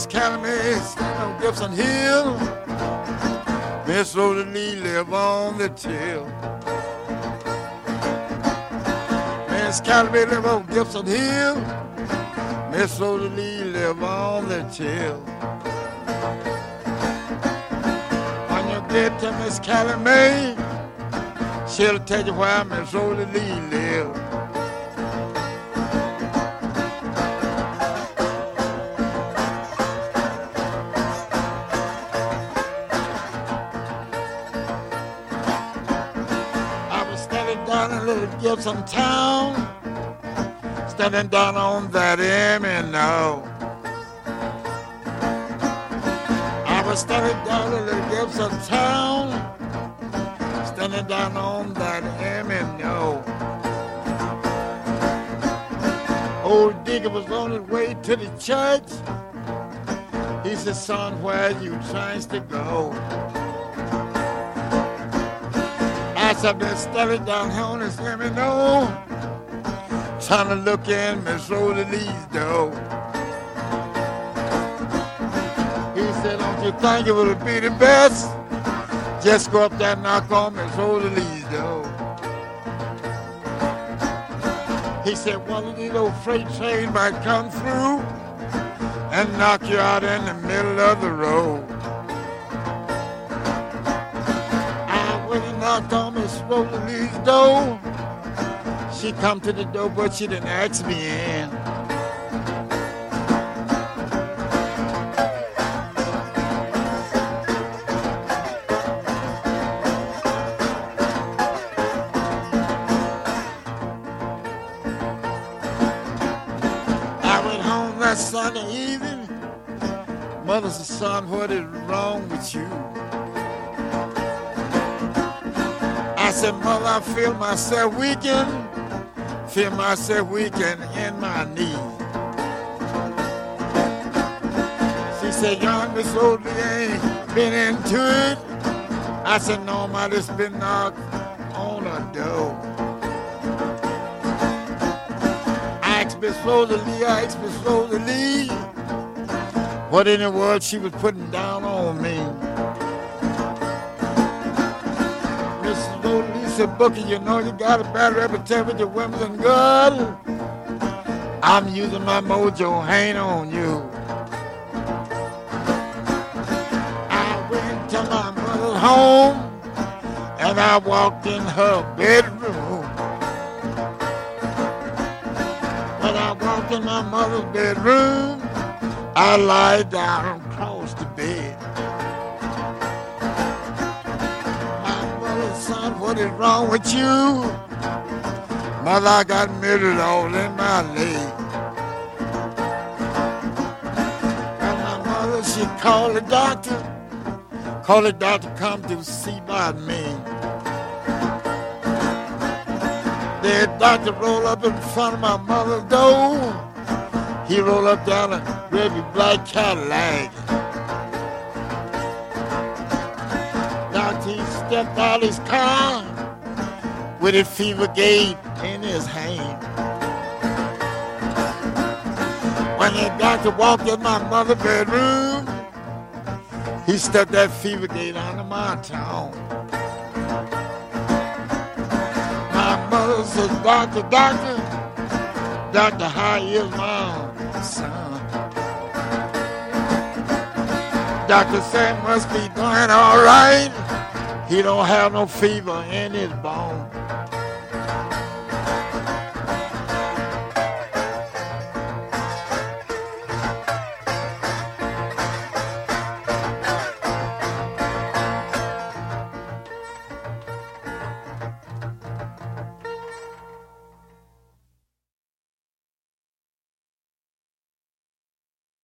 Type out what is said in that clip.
Miss Calumet stand on Gibson Hill. Miss Rosalie live on the till. Miss Calumet live on Gibson Hill. Miss Rosalie live on the till. When you get to Miss Calumet, she'll tell you where Miss Rosalie live. Gibson town, standing down on that M&O. I was standing down in little Gibson town, standing down on that M&O. Old Digger was on his way to the church. He said, son, where you trying to go? I've been standing down here on this M&O, trying to look in Miss Rosalie's door. He said, don't you think it would be the best? Just go up there and knock on Miss Rosalie's door. He said, one of these old freight trains might come through and knock you out in the middle of the road. Knocked on Miss Rosalie's door. She come to the door, but she didn't ask me in. I went home that Sunday evening. Mother said, son, what is wrong with you? I said, Mother, I feel myself weakened in my knee. She said, young Miss Rosalie ain't been into it. I said, no, I just been knocked on a door. I asked Miss Rosalie, what in the world she was putting down on me. Said, Bookie, you know you got a bad reputation with your women and girls. I'm using my mojo, hang on you. I went to my mother's home and I walked in her bedroom. When I walked in my mother's bedroom, I lied down across the bed. Son, what is wrong with you? Mother, I got measured all in my leg. And my mother, she called the doctor come to see about me. The doctor rolled up in front of my mother's door. He rolled up down a red black Cadillac. He stepped out his car with a fever gauge in his hand. When the doctor walked in my mother's bedroom, he stepped that fever gauge onto my tongue. My mother said, Doctor, how is my son? Doctor said, must be doing all right. He don't have no fever in his bone.